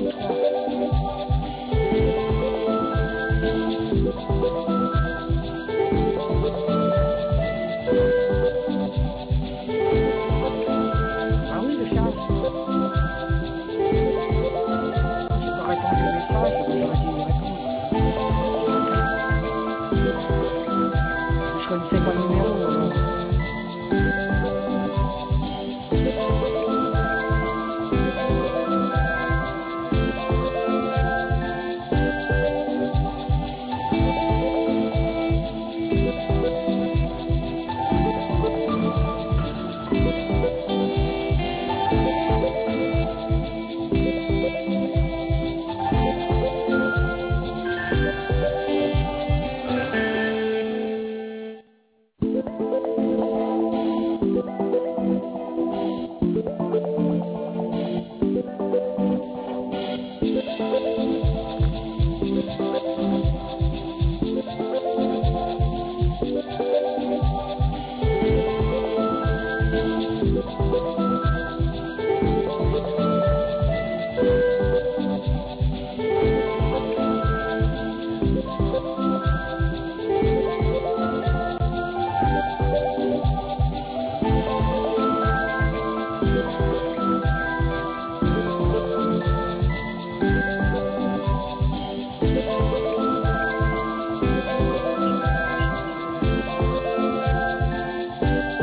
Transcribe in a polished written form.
3. Ah oui, le chat. J'ai pas répondu au message, j'aurais dû y répondre. J'ai rappelé. Je connaissais pas le numéro alors.